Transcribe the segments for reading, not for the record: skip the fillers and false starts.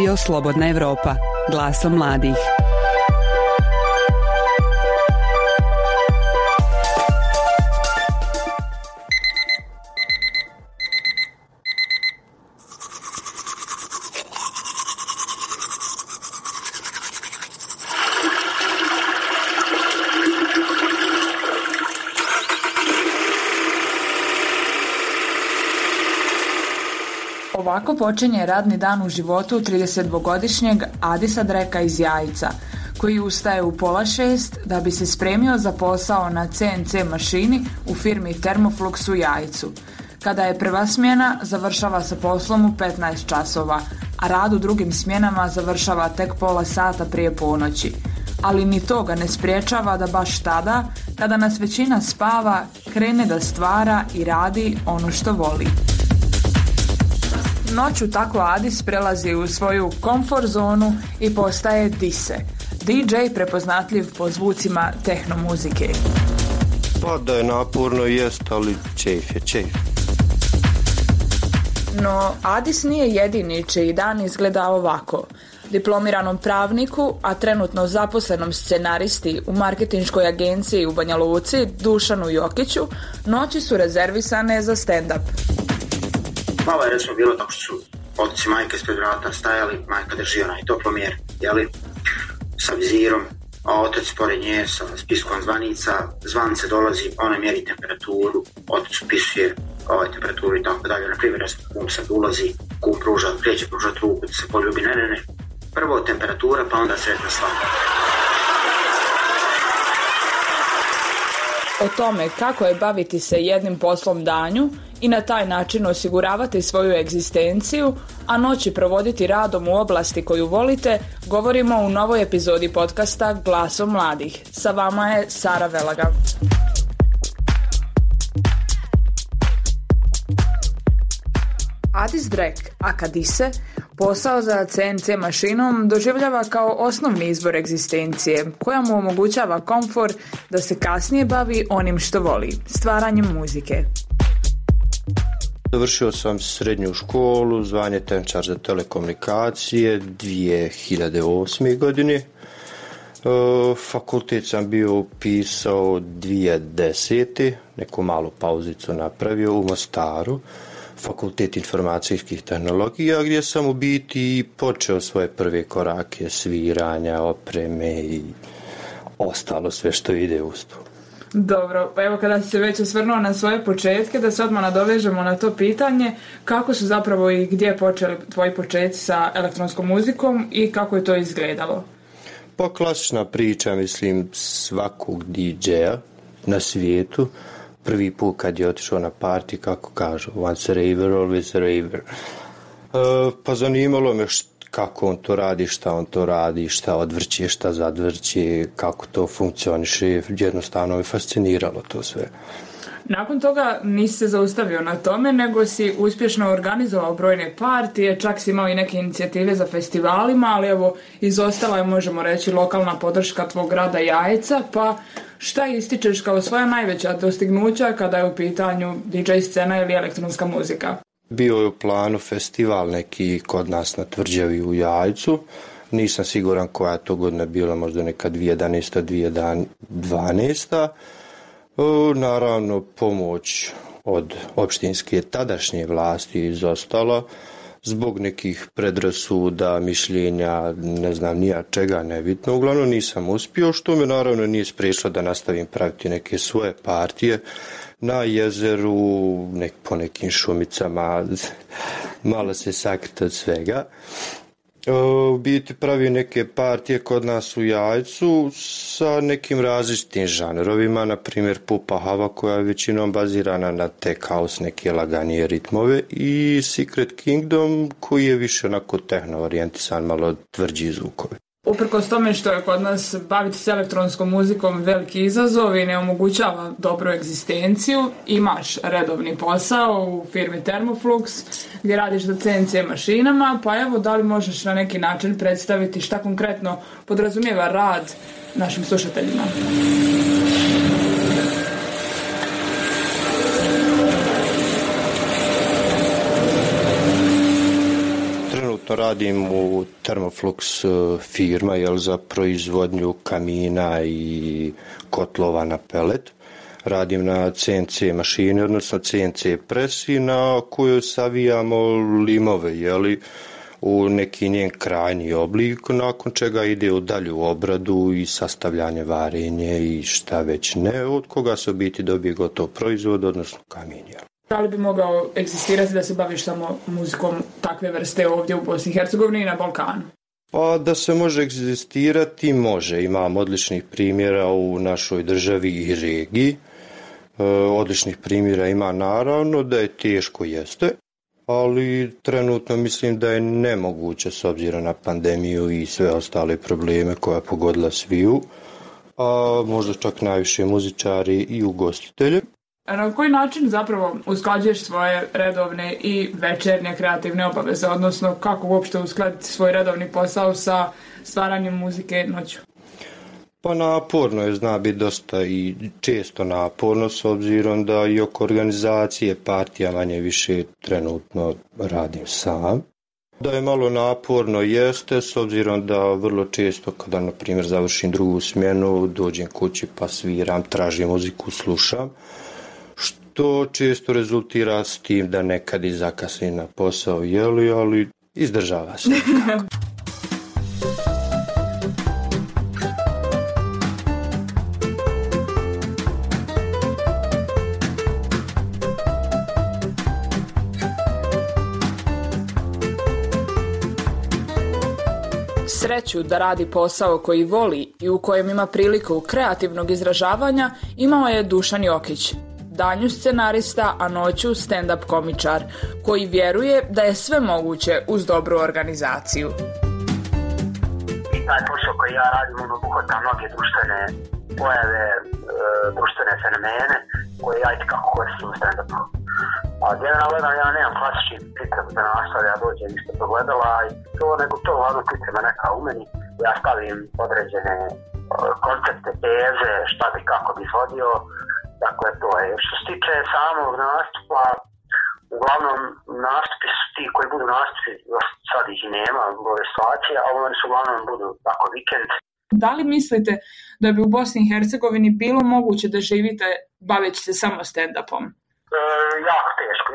Radio Slobodna Evropa, glasom mladih. Ovako počinje radni dan u životu 32-godišnjeg Adisa Dreka iz Jajca, koji ustaje u 5:30 da bi se spremio za posao na CNC mašini u firmi Thermoflux u Jajcu. Kada je prva smjena, završava sa poslom u 15 časova, a rad u drugim smjenama završava tek pola sata prije ponoći. Ali ni to ga ne spriječava da baš tada, kada nas većina spava, krene da stvara i radi ono što voli. Noću tako Adis prelazi u svoju komfort zonu i postaje Dise, DJ prepoznatljiv po zvucima tehno muzike. Pa da je naporno jest, ali čejf je čejf. No, Adis nije jedini čiji dan izgleda ovako. Diplomiranom pravniku, a trenutno zaposlenom scenaristi u marketinškoj agenciji u Banja Luci, Dušanu Jokiću, noći su rezervisane za stand-up. Malo je recimo bilo tako što su otici majke ispred vrata stajali, majka drži onaj toplomjer, jeli, sa vizirom, a otac pored nje sa spiskom zvanica, zvance dolazi, ona mjeri temperaturu, otac upisuje temperaturu i tako dalje. Na primjer, kum sad ulazi, kum kreće pružati ruku da se poljubi, ne. Prvo temperatura, pa onda sretna slava. O tome kako je baviti se jednim poslom danju i na taj način osiguravati svoju egzistenciju, a noći provoditi radom u oblasti koju volite, govorimo u novoj epizodi podcasta Glasom mladih. Sa vama je Sara Velaga. Adis Drek, aka Dise, posao za CNC mašinom doživljava kao osnovni izvor egzistencije, koja mu omogućava komfor da se kasnije bavi onim što voli, stvaranjem muzike. Završio sam srednju školu, zvanje tehničar za telekomunikacije 2008. godine. Fakultet sam bio upisao 2010. Neku malu pauzicu napravio u Mostaru. Fakultet informacijskih tehnologija, gdje sam u biti počeo svoje prve korake sviranja, opreme i ostalo sve što ide uz to. Dobro, pa evo kada si se već osvrnuo na svoje početke, da se odmah nadovežemo na to pitanje, kako su zapravo i gdje počeli tvoji početci sa elektronskom muzikom i kako je to izgledalo? Pa klasična priča, mislim, svakog DJ-a na svijetu. Prvi put kad je otišao na party, kako kažu, once a raver, always a raver. Pa zanimalo me kako on to radi, šta on to radi, šta odvrće, šta zadvrće, kako to funkcioniše. Jednostavno me fasciniralo to sve. Nakon toga nisi se zaustavio na tome, nego si uspješno organizovao brojne partije, čak si imao i neke inicijative za festivalima, ali evo, izostala je, možemo reći, lokalna podrška tvog grada Jajca, pa šta ističeš kao svoja najveća dostignuća kada je u pitanju DJ scena ili elektronska muzika? Bio je u planu festival neki kod nas na Tvrđavi u Jajcu. Nisam siguran koja je to godina bila, možda neka 2011. 2012. Naravno, pomoć od opštinske tadašnje vlasti izostala zbog nekih predrasuda, mišljenja, ne znam nija čega, nebitno. Uglavnom nisam uspio, što me naravno nije spriječilo da nastavim praviti neke svoje partije na jezeru, po nekim šumicama, malo se sakriti od svega. Biti pravi neke partije kod nas u Jajcu sa nekim različitim žanrovima, na primjer Pupa Hava, koja je većinom bazirana na tech house, neke laganije ritmove, i Secret Kingdom, koji je više onako tehno orijentisan, malo tvrđi zvukovi. Uprkos tome što je kod nas baviti se elektronskom muzikom veliki izazov i ne omogućava dobru egzistenciju, imaš redovni posao u firmi Thermoflux gdje radiš za CNC mašinama, pa evo, da li možeš na neki način predstaviti šta konkretno podrazumijeva rad našim slušateljima? Trenutno radim u Thermoflux firma za proizvodnju kamina i kotlova na pelet. Radim na CNC mašini, odnosno CNC presi na kojoj savijamo limove, u neki njen krajnji oblik, nakon čega ide u dalju obradu i sastavljanje, varenje i šta već ne, od koga se u biti dobije gotov proizvod, odnosno kamin. Da li bi mogao egzistirati da se baviš samo muzikom takve vrste ovdje u Bosni i Hercegovini i na Balkanu? Pa da se može egzistirati, može. Imam odličnih primjera u našoj državi i regiji. Odličnih primjera ima, naravno, da je teško, jeste, ali trenutno mislim da je nemoguće s obzirom na pandemiju i sve ostale probleme koja je pogodila sviju, a možda čak najviše muzičari i ugostitelje. A na koji način zapravo usklađuješ svoje redovne i večernje kreativne obaveze, odnosno kako uopšte uskladiti svoj redovni posao sa stvaranjem muzike noću? Pa naporno je, zna biti dosta i često naporno, s obzirom da i oko organizacije partija manje više trenutno radim sam. Da je malo naporno jeste, s obzirom da vrlo često kada, na primjer, završim drugu smjenu, dođem kući pa sviram, tražim muziku, slušam, što često rezultira s tim da nekad i zakasnim na posao, ali izdržava se. Sreću da radi posao koji voli i u kojem ima priliku kreativnog izražavanja imao je Dušan Jokić, danju scenarista, a noću stand-up komičar, koji vjeruje da je sve moguće uz dobru organizaciju. I taj posao koji ja radim obuhvata mnoge društvene pojave, društvene fenomene koje ja i kako koristim u stand-upu. A generalno ja nemam klasični pripremu za nastav, ja dođem isto pogledala i to uglavnom priprema neka u meni. Ja stavim određene koncepte, teze, šta bi kako bi izvodio. Dakle, to je. Što se tiče samog nastupa, uglavnom nastupi su ti koji budu nastupi, sad ih i nema, ove situacije, ali oni su uglavnom budu tako vikend. Da li mislite da bi u Bosni i Hercegovini bilo moguće da živite baveći se samo stand-upom? Jako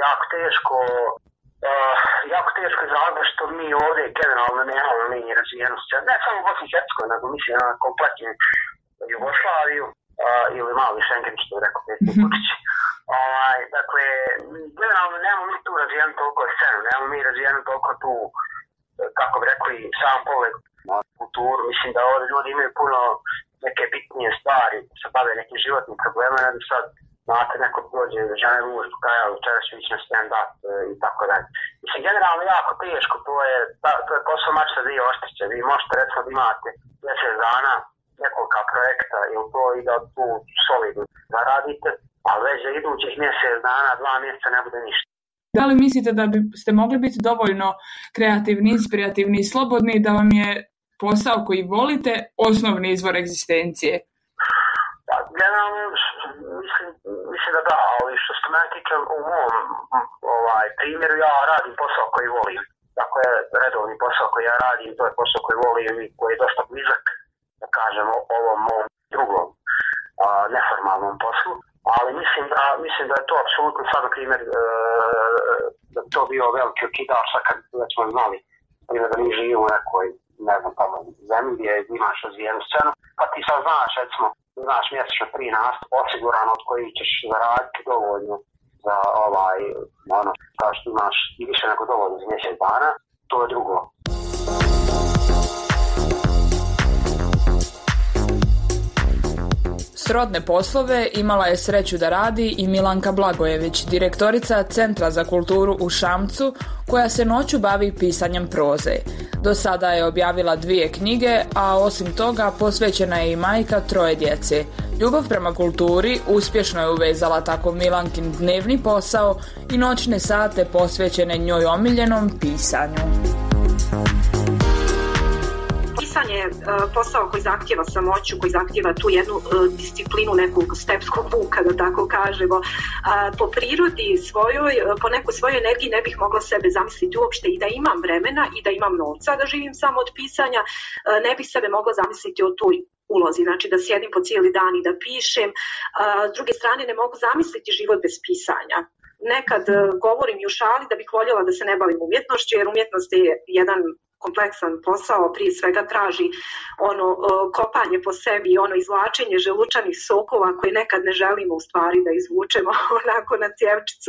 teško iz razloga što mi ovdje generalno nemamo mi razvijenost. Ne samo u Bosni i Hercegovini, nego mislim na kompletnu Jugoslaviju ili mali Schengen, što je rekao predsjednik Vučić. Dakle, generalno nemamo mi tu razvijenu toliko scenu, nemamo mi razvijenu toliko tu, kako bi rekli, sam pogled na kulturu. Mislim da ovdje ljudi imaju puno neke bitnije stvari, se bave nekim životnim problemima, ne bi sad znate, neko dođe žene mužu, kaja, večeras ću ići na stand-up i tako dalje. Mislim, generalno jako teško, to je posao mačka dvije oštrice. Vi možete recimo da imate 10 dana nekoliko projekta ili to i da tu solidno zaradite, ali već za idućih mjesec dana, 2 mjeseca ne bude ništa. Da li mislite da biste mogli biti dovoljno kreativni, inspirativni i slobodni da vam je posao koji volite osnovni izvor egzistencije? Pa, generalno, mislim da da, ali što se mene tiče u mom primjeru, ja radim posao koji volim. Dakle, redovni posao koji ja radim, to je posao koji volim i koji je dosta blizak, da kažem, ovom mom drugom neformalnom poslu. Ali mislim da je to apsolutno sad, na primjer, da bi to bio veliki okidač, sad kad smo znali, da mi živimo u nekoj, ne znam, tamo zemlji gdje imaš razvijenu scenu, pa ti sad znaš, recimo, znaš mjesečno 3 nastupa osigurano od kojih ćeš zaraditi dovoljno za kao što imaš i više nego dovoljno za mjesec dana, to je drugo. Srodne poslove imala je sreću da radi i Milanka Blagojević, direktorica Centra za kulturu u Šamcu, koja se noću bavi pisanjem proze. Do sada je objavila 2 knjige, a osim toga posvećena je i majka 3 djece. Ljubav prema kulturi uspješno je uvezala tako Milankin dnevni posao i noćne sate posvećene njoj omiljenom pisanju. Pisanje je posao koji zahtjeva samoću, koji zahtjeva tu jednu disciplinu nekog stepskog vuka, da tako kažemo. Po prirodi svojoj, po nekoj svojoj energiji ne bih mogla sebe zamisliti uopšte i da imam vremena i da imam novca da živim samo od pisanja, ne bih sebe mogla zamisliti o toj ulozi, znači da sjedim po cijeli dan i da pišem. S druge strane ne mogu zamisliti život bez pisanja. Nekad govorim i u šali da bih voljela da se ne bavim umjetnošću, jer umjetnost je jedan kompleksan posao, prije svega traži ono kopanje po sebi, ono izvlačenje želučanih sokova koje nekad ne želimo u stvari da izvučemo onako na cjevčicu.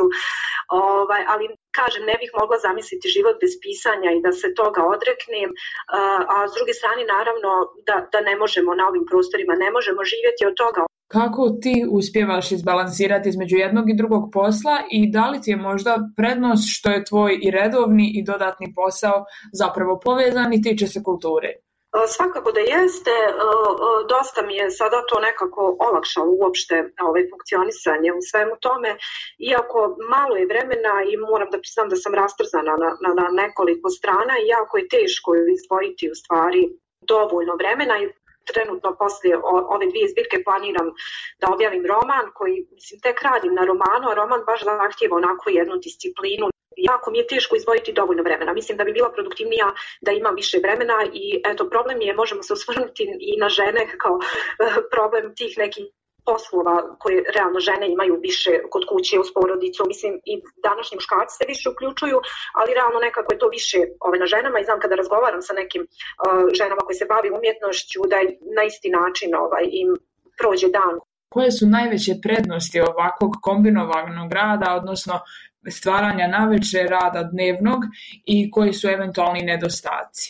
Ali kažem, ne bih mogla zamisliti život bez pisanja i da se toga odreknem, a s druge strane naravno da ne možemo na ovim prostorima, ne možemo živjeti od toga. Kako ti uspijevaš izbalansirati između jednog i drugog posla i da li ti je možda prednost što je tvoj i redovni i dodatni posao zapravo povezan i tiče se kulture? Svakako da jeste, dosta mi je sada to nekako olakšalo uopšte funkcionisanje u svemu tome, iako malo je vremena i moram da priznam da sam rastrzana na nekoliko strana i jako je teško izdvojiti u stvari dovoljno vremena i trenutno poslije ove 2 zbirke planiram da objavim roman koji, tek radim na romanu, a roman baš zahtijeva onako jednu disciplinu. Jako mi je teško izdvojiti dovoljno vremena. Mislim da bi bila produktivnija da imam više vremena i eto, problem je, možemo se osvrnuti i na žene kao problem tih nekih poslova koje realno žene imaju više kod kuće uz porodicu. Mislim i današnji muškarci se više uključuju, ali realno nekako je to više na ženama i znam kada razgovaram sa nekim ženama koje se bavi umjetnošću da je na isti način im prođe dan. Koje su najveće prednosti ovakvog kombinovanog rada, odnosno stvaranja navečer, rada dnevnog i koji su eventualni nedostaci?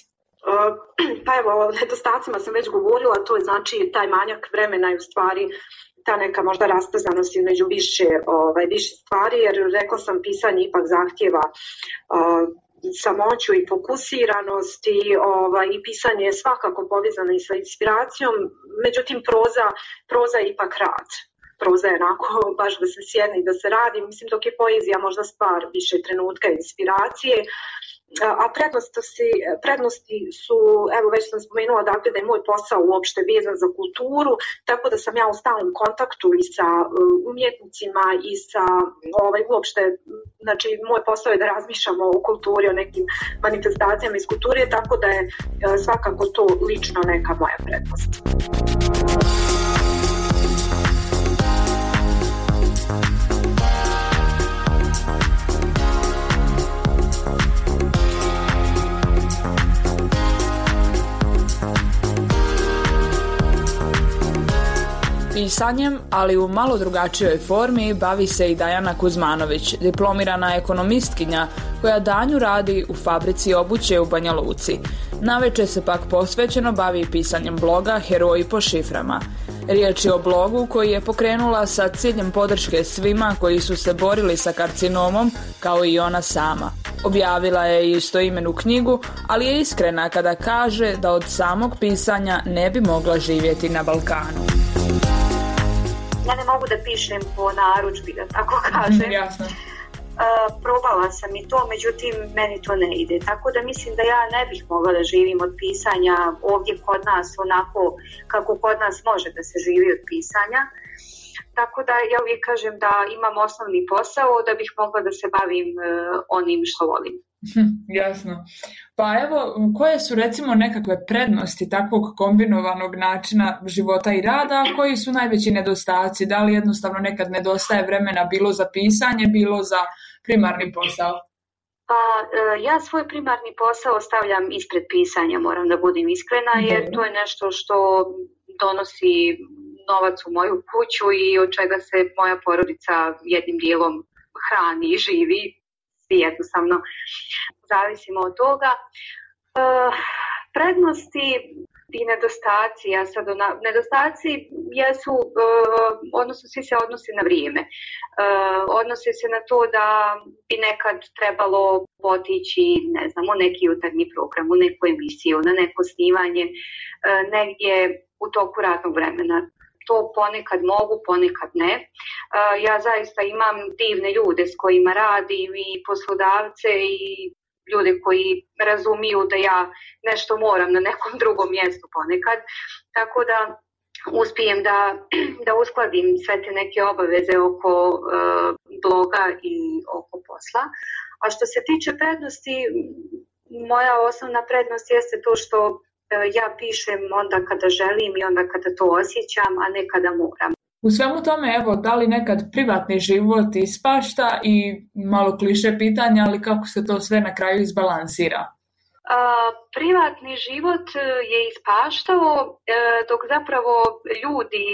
Pa evo, o nedostacima sam već govorila, to je znači taj manjak vremena i u stvari ta neka možda rastrzanost između više stvari, jer rekla sam pisanje ipak zahtjeva samoću i fokusiranost i pisanje je svakako povezano i sa inspiracijom, međutim proza je ipak rad. Proza je onako baš da se sjedne i da se radi, mislim dok je poezija možda stvar više trenutka inspiracije. A prednosti su, evo već sam spomenula dakle da je moj posao uopšte vezan za kulturu, tako da sam ja u stalnom kontaktu i sa umjetnicima i sa uopšte, znači moj posao je da razmišljamo o kulturi, o nekim manifestacijama iz kulture, tako da je svakako to lično neka moja prednost. Pisanjem, ali u malo drugačijoj formi, bavi se i Dajana Kuzmanović, diplomirana ekonomistkinja koja danju radi u fabrici obuće u Banja Luci. Navečer se pak posvećeno bavi pisanjem bloga Heroji po šiframa. Riječ je o blogu koji je pokrenula sa ciljem podrške svima koji su se borili sa karcinomom, kao i ona sama. Objavila je istoimenu knjigu, ali je iskrena kada kaže da od samog pisanja ne bi mogla živjeti na Balkanu. Ja ne mogu da pišem po narudžbi, da tako kažem. Jasno. Probala sam i to, međutim meni to ne ide. Tako da mislim da ja ne bih mogla da živim od pisanja ovdje kod nas onako kako kod nas može da se živi od pisanja. Tako da ja uvijek kažem da imam osnovni posao da bih mogla da se bavim onim što volim. Jasno. Pa evo, koje su recimo nekakve prednosti takvog kombinovanog načina života i rada, a koji su najveći nedostaci? Da li jednostavno nekad nedostaje vremena bilo za pisanje, bilo za primarni posao? Pa ja svoj primarni posao stavljam ispred pisanja, moram da budem iskrena, jer to je nešto što donosi novac u moju kuću i od čega se moja porodica jednim dijelom hrani i živi. Svi jednostavno zavisimo od toga. Prednosti i nedostaci, nedostaci jesu, odnosno svi se odnose na vrijeme. Odnose se na to da bi nekad trebalo otići, ne znam, u neki jutarnji program, u neku emisiju, na neko snimanje, negdje u toku radnog vremena. To ponekad mogu, ponekad ne. Ja zaista imam divne ljude s kojima radim i poslodavce i ljude koji razumiju da ja nešto moram na nekom drugom mjestu ponekad, tako da uspijem da uskladim sve te neke obaveze oko bloga i oko posla. A što se tiče prednosti, moja osnovna prednost jeste to što ja pišem onda kada želim i onda kada to osjećam, a ne kada moram. U svemu tome, evo, da li nekad privatni život ispašta i malo kliše pitanja, ali kako se to sve na kraju izbalansira? Privatni život je ispaštao, dok zapravo ljudi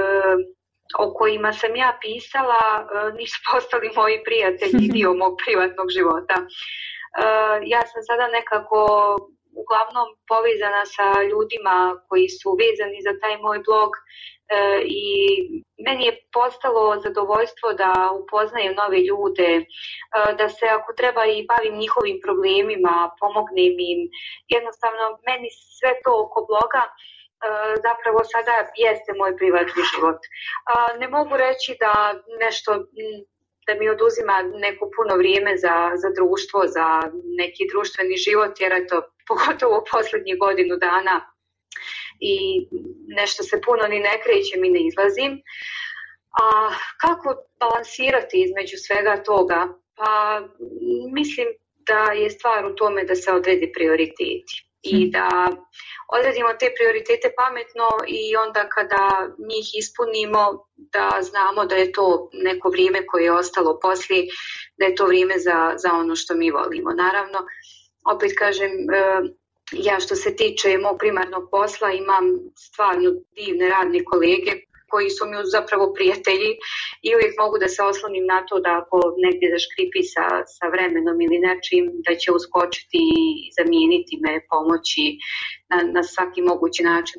o kojima sam ja pisala nisu postali moji prijatelji i dio mog privatnog života. Ja sam sada nekako uglavnom povezana sa ljudima koji su vezani za taj moj blog i meni je postalo zadovoljstvo da upoznajem nove ljude, da se ako treba i bavim njihovim problemima, pomognem im. Jednostavno, meni sve to oko bloga zapravo sada jeste moj privatni život. Ne mogu reći da nešto da mi oduzima neko puno vrijeme za društvo, za neki društveni život, jer eto, pogotovo u posljednjih godinu dana i nešto se puno ni ne krećem i ne izlazim. A kako balansirati između svega toga? Pa mislim da je stvar u tome da se odredi prioriteti i da odredimo te prioritete pametno i onda kada njih ispunimo da znamo da je to neko vrijeme koje je ostalo poslije, da je to vrijeme za ono što mi volimo. Naravno, opet kažem, ja što se tiče mog primarnog posla imam stvarno divne radne kolege koji su mi zapravo prijatelji i uvijek mogu da se oslonim na to da ako negdje zaškripi sa vremenom ili nečim, da će uskočiti i zamijeniti me, pomoći na svaki mogući način.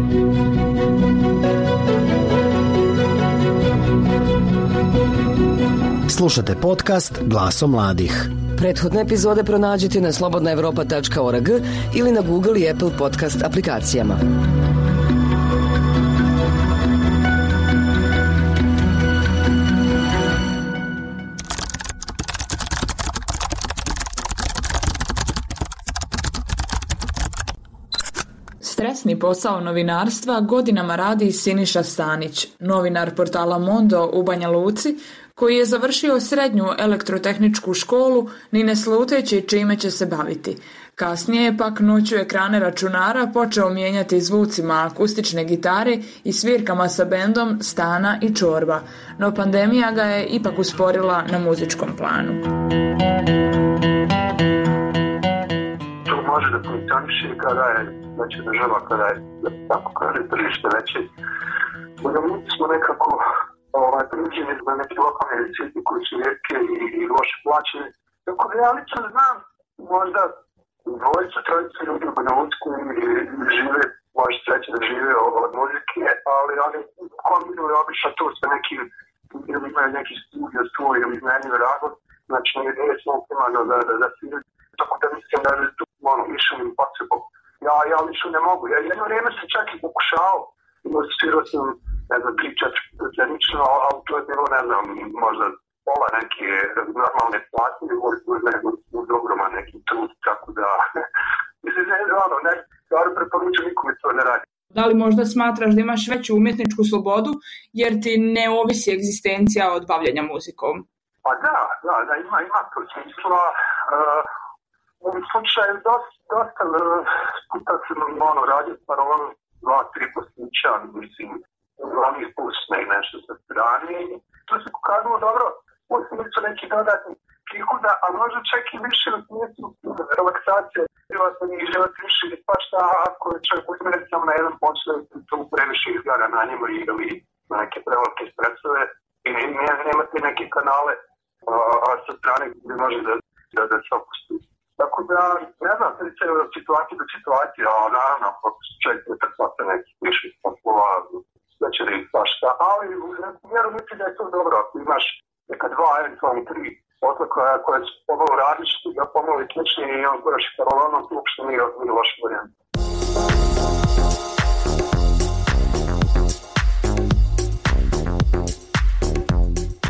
Slušate podcast Glasom mladih. Prethodne epizode pronađite na slobodnaevropa.org ili na Google i Apple podcast aplikacijama. Stresni posao novinarstva godinama radi Siniša Stanić, novinar portala Mondo u Banja Luci, koji je završio srednju elektrotehničku školu ni ne sluteći čime će se baviti. Kasnije je pak noću ekrane računara počeo mijenjati zvucima akustične gitare i svirkama sa bendom Stana i Čorba, no pandemija ga je ipak usporila na muzičkom planu. To može da funkcioniše kada je veća država, kada je tako kaže tržište veće. U Ljubljani smo nekako priuđeni za neke lokalne recite koji su rijetke i loše plaćene. Tako da ja lično znam, možda dvojica, trojica ljudi u Banja Luci koji žive, može sreće da žive od muzike, ali oni kombinuju obično to sa nekim, ili imaju neki studio svoj ili iznajmljiv razlog, znači nije smo primarno da sviraju. Tako da mislim da je tu više im potrebom. Ja lično ne mogu. Ja jedno vrijeme sam čak i pokušao, svirao sam, ne znam, 3-4 zanično, ali to je bilo, ne znam, možda pola neke normalne plate, uz ogroman neki trud, tako da, mislim, ja preporučujem nikome to ne radi. Da li možda smatraš da imaš veću umjetničku slobodu, jer ti ne ovisi egzistencija od bavljenja muzikom? Pa da, ima to smisla. U ovom slučaju dosta puta sam radio paralelno 2-3 poslića, mislim, glavnih pusne i nešto sa strane. To se pokazalo dobro, osim su neki dodatni prihoda, a možda čak i više u smislu relaksacije, život više ispašta, ako je čovjek usmjeren samo na jedan posao, to previše izgara na njemu ili na neke prevelike stresove i nemate neke kanale sa strane gdje može da se opusti. Tako da, ne znam, situacija do situacije, a naravno, ako čovjek ne pretplata neki više poslova, da će da ispašta, ali u neku mjeru mislim da je to dobro, ako imaš neka 2, eventualno 3 posla koja su pomalo različiti, da pomalo i slični i on koraš i paralelno, to uopšte nije loš varijant.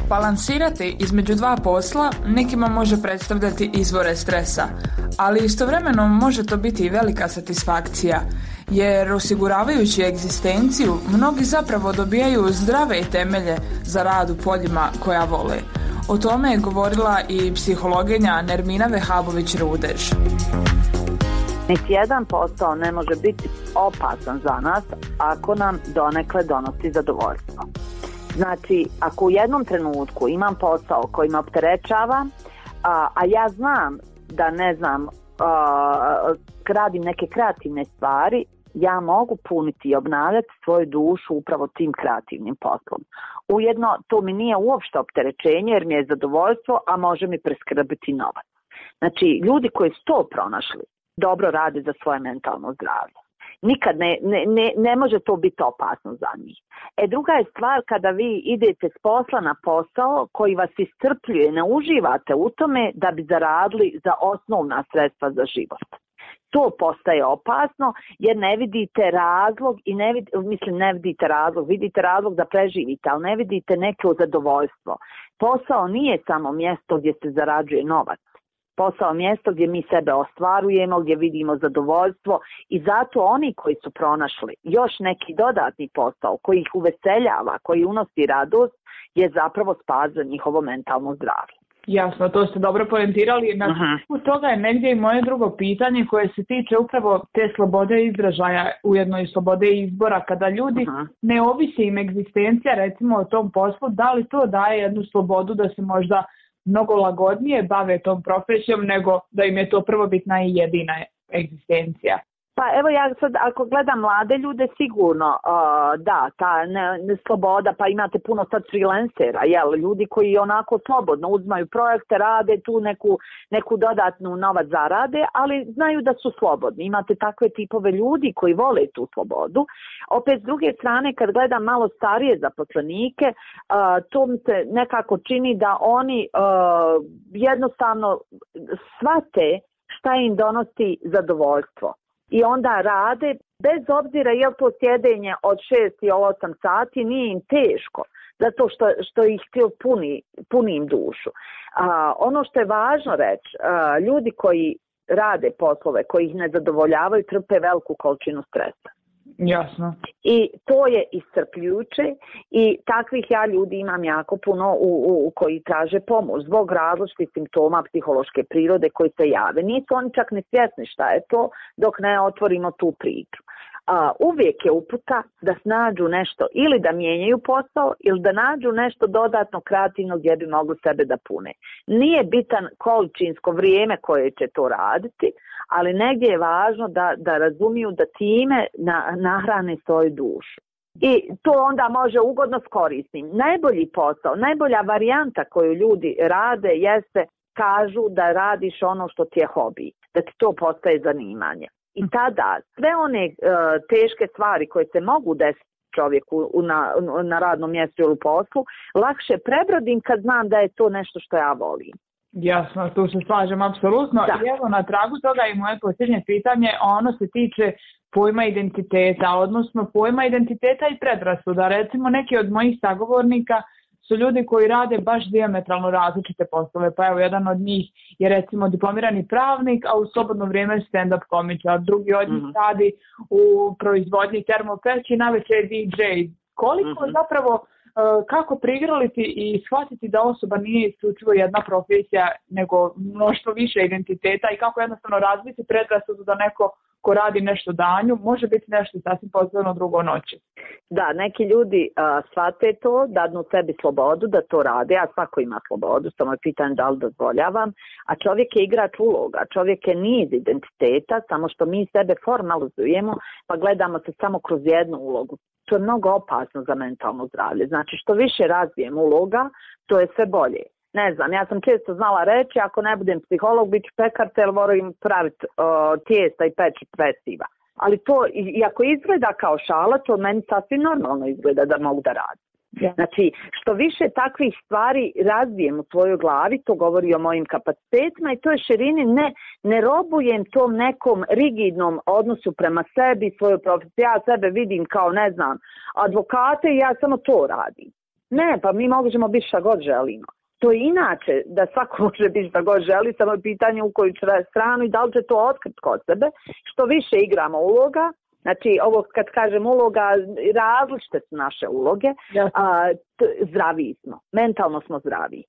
Balansirati između dva posla nekima može predstavljati izvore stresa, ali istovremeno može to biti i velika satisfakcija, jer osiguravajući egzistenciju mnogi zapravo dobijaju zdrave temelje za rad u poljima koja vole. O tome je govorila i psihologinja Nermina Vehabović-Rudež. Niti jedan posao ne može biti opasan za nas ako nam donekle donosi zadovoljstvo. Znači, ako u jednom trenutku imam posao koji me opterećava, a ja znam da radim neke kreativne stvari, ja mogu puniti i obnavljati svoju dušu upravo tim kreativnim poslom. Ujedno, to mi nije uopšte opterećenje jer mi je zadovoljstvo, a može mi preskrbiti novac. Znači, ljudi koji su to pronašli, dobro rade za svoje mentalno zdravlje. Nikad ne može to biti opasno za njih. Druga je stvar kada vi idete s posla na posao koji vas iscrpljuje, ne uživate u tome da bi zaradili za osnovna sredstva za život. To postaje opasno jer ne vidite razlog vidite razlog da preživite, ali ne vidite neko zadovoljstvo. Posao nije samo mjesto gdje se zarađuje novac. Posao mjesto gdje mi sebe ostvarujemo, gdje vidimo zadovoljstvo i zato oni koji su pronašli još neki dodatni posao koji ih uveseljava, koji unosi radost, je zapravo spas za njihovo mentalno zdravlje. Jasno, to ste dobro poentirali. Na toga je negdje i moje drugo pitanje koje se tiče upravo te slobode izražaja, ujedno i slobode izbora. Kada ljudi ne ovisi im egzistencija recimo o tom poslu, da li to daje jednu slobodu da se možda mnogo lagodnije bave tom profesijom nego da im je to prvobitna i jedina egzistencija? Pa evo ja sad ako gledam mlade ljude sigurno da, ta sloboda, pa imate puno sad freelancera, ljudi koji onako slobodno uzmaju projekte, rade tu neku dodatnu novac zarade, ali znaju da su slobodni. Imate takve tipove ljudi koji vole tu slobodu. Opet s druge strane kad gledam malo starije zaposlenike, to mi se nekako čini da oni jednostavno shvate šta im donosi zadovoljstvo. I onda rade, bez obzira je li to sjedenje od 6 ili 8 sati, nije im teško, zato što ih puni im dušu. Ono što je važno reći, ljudi koji rade poslove, koji ih ne zadovoljavaju, trpe veliku količinu stresa. Jasno. I to je iscrpljujuće i takvih ja ljudi imam jako puno u koji traže pomoć zbog različitih simptoma psihološke prirode koji se jave. Nisu oni čak ni svjesni šta je to dok ne otvorimo tu priču. Uvijek je uputa da nađu nešto ili da mijenjaju posao ili da nađu nešto dodatno kreativno gdje bi mogli sebe da pune. Nije bitan količinsko vrijeme koje će to raditi, ali negdje je važno da razumiju da time nahrane svoju dušu. I to onda može ugodno s korisnim. Najbolji posao, najbolja varijanta koju ljudi rade jeste kažu da radiš ono što ti je hobi, da ti to postaje zanimanje. I tada sve one teške stvari koje se mogu desiti čovjeku na radnom mjestu ili u poslu, lakše prebrodim kad znam da je to nešto što ja volim. Jasno, tu se slažem apsolutno. I evo na tragu toga i moje posljednje pitanje, ono se tiče pojma identiteta, odnosno pojma identiteta i predrasuda. Recimo neki od mojih sagovornika su ljudi koji rade baš dijametralno različite poslove, pa evo jedan od njih je recimo diplomirani pravnik, a u slobodno vrijeme stand-up komičar, drugi od njih radi u proizvodnji termopeći, navečer je DJ. Koliko zapravo, kako prigrliti i shvatiti da osoba nije isključivo jedna profesija, nego mnoštvo više identiteta i kako jednostavno razviti predrasudu da neko ko radi nešto danju, može biti nešto sasvim posebno drugo noći. Da, neki ljudi shvate to, dadnu sebi slobodu da to rade, a svako ima slobodu, samo je pitanje da li dozvoljavam, a čovjek je igrač uloga, čovjek je niz identiteta, samo što mi sebe formalizujemo pa gledamo se samo kroz jednu ulogu. To je mnogo opasno za mentalno zdravlje. Znači što više razvijem uloga, to je sve bolje. Ne znam, ja sam često znala reći, ako ne budem psiholog, bit ću pekarca jer moram praviti tijesta i peći peciva. Ali to, iako izgleda kao šala, to meni sasvim normalno izgleda da mogu da radim. Yeah. Znači, što više takvih stvari razvijem u svojoj glavi, to govori o mojim kapacitetima i toj širini ne robujem tom nekom rigidnom odnosu prema sebi, svoju profesiju. Ja sebe vidim kao, ne znam, advokate i ja samo to radim. Ne, pa mi možemo biti šta god želimo. To je inače da svako može biti šta god želi, samo je pitanje u koju stranu i da li će to otkriti kod sebe. Što više igramo uloga, znači ovo kad kažem uloga, različite su naše uloge, zdraviji smo, mentalno smo zdraviji.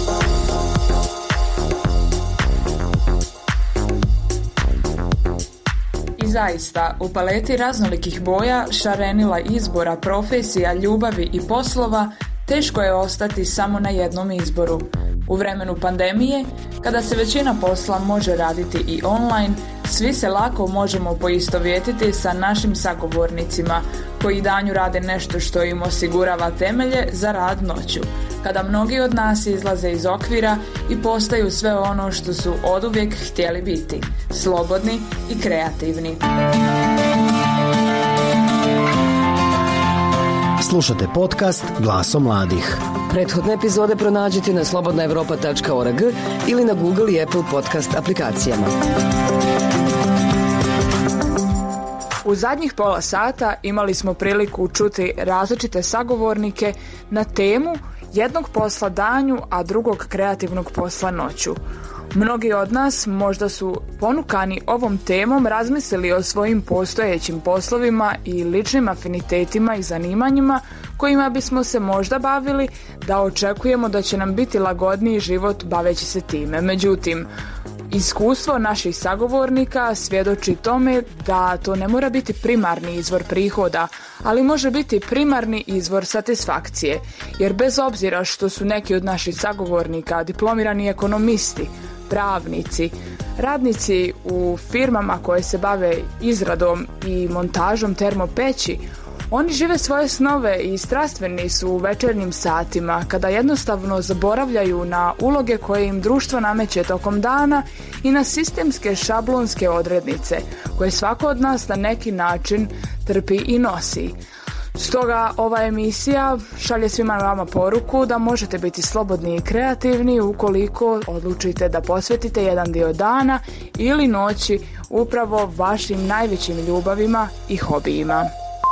I zaista, u paleti raznolikih boja, šarenila izbora, profesija, ljubavi i poslova, teško je ostati samo na jednom izboru. U vremenu pandemije, kada se većina posla može raditi i online, svi se lako možemo poistovjetiti sa našim sagovornicima, koji danju rade nešto što im osigurava temelje za rad noću, kada mnogi od nas izlaze iz okvira i postaju sve ono što su oduvijek htjeli biti, slobodni i kreativni. Slušate podcast Glasom mladih. Prethodne epizode pronađite na slobodnaevropa.org ili na Google i Apple podcast aplikacijama. U zadnjih pola sata imali smo priliku čuti različite sagovornike na temu jednog posla danju, a drugog kreativnog posla noću. Mnogi od nas možda su ponukani ovom temom razmislili o svojim postojećim poslovima i ličnim afinitetima i zanimanjima kojima bismo se možda bavili, da očekujemo da će nam biti lagodniji život baveći se time. Međutim, iskustvo naših sagovornika svjedoči tome da to ne mora biti primarni izvor prihoda, ali može biti primarni izvor satisfakcije, jer bez obzira što su neki od naših sagovornika diplomirani ekonomisti, pravnici, radnici u firmama koje se bave izradom i montažom termopeći, oni žive svoje snove i strastveni su u večernjim satima, kada jednostavno zaboravljaju na uloge koje im društvo nameće tokom dana i na sistemske šablonske odrednice, koje svako od nas na neki način trpi i nosi. Stoga ova emisija šalje svima vama poruku da možete biti slobodni i kreativni ukoliko odlučite da posvetite jedan dio dana ili noći upravo vašim najvećim ljubavima i hobijima.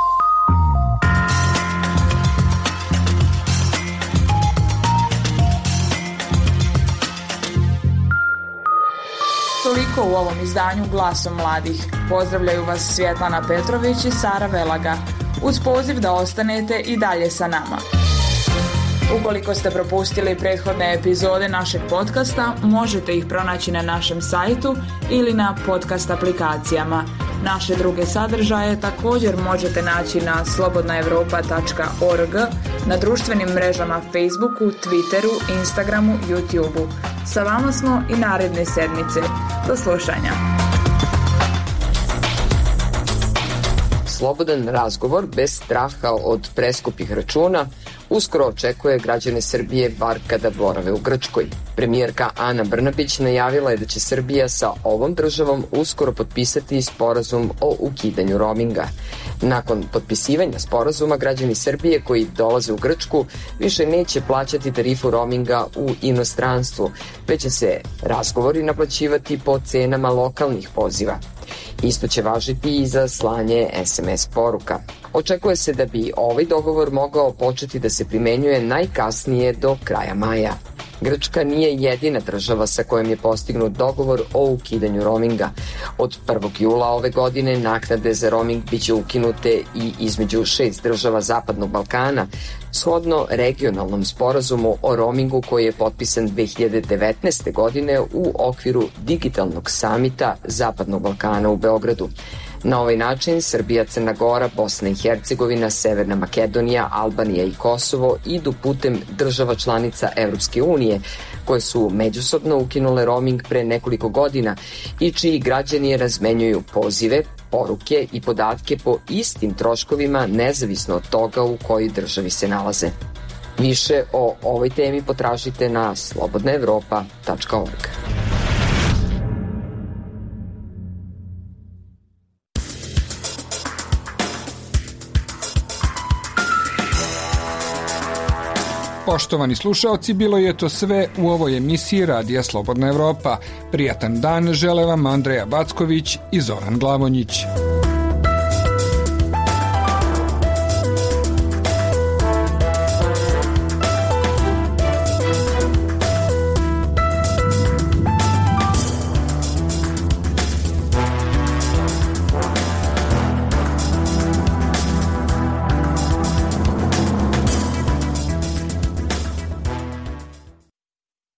Toliko u ovom izdanju Glasom mladih. Pozdravljaju vas Svjetlana Petrović i Sara Velaga, uz poziv da ostanete i dalje sa nama. Ukoliko ste propustili prethodne epizode našeg podcasta, možete ih pronaći na našem sajtu ili na podcast aplikacijama. Naše druge sadržaje također možete naći na slobodnaevropa.org, na društvenim mrežama Facebooku, Twitteru, Instagramu, YouTubeu. Sa vama smo i naredne sedmice. Do slušanja. Slobodan razgovor bez straha od preskupih računa uskoro očekuje građane Srbije bar kada borave u Grčkoj. Premijerka Ana Brnabić najavila je da će Srbija sa ovom državom uskoro potpisati sporazum o ukidanju roaminga. Nakon potpisivanja sporazuma, građani Srbije koji dolaze u Grčku više neće plaćati tarifu roaminga u inostranstvu, već će se razgovori naplaćivati po cenama lokalnih poziva. Isto će važiti i za slanje SMS poruka. Očekuje se da bi ovaj dogovor mogao početi da se primenjuje najkasnije do kraja maja. Grčka nije jedina država sa kojom je postignut dogovor o ukidanju roaminga. Od 1. jula ove godine naknade za roaming biće ukinute i između 6 država Zapadnog Balkana, shodno regionalnom sporazumu o roamingu koji je potpisan 2019. godine u okviru digitalnog samita Zapadnog Balkana u Beogradu. Na ovaj način Srbija, Crna Gora, Bosna i Hercegovina, Severna Makedonija, Albanija i Kosovo idu putem država članica Evropske unije, koje su međusobno ukinule roaming pre nekoliko godina i čiji građani razmenjuju pozive, poruke i podatke po istim troškovima nezavisno od toga u kojoj državi se nalaze. Više o ovoj temi potražite na slobodnaevropa.org. Poštovani slušaoci, bilo je to sve u ovoj emisiji Radija Slobodna Evropa. Prijatan dan žele vam Andreja Backović i Zoran Glavonjić.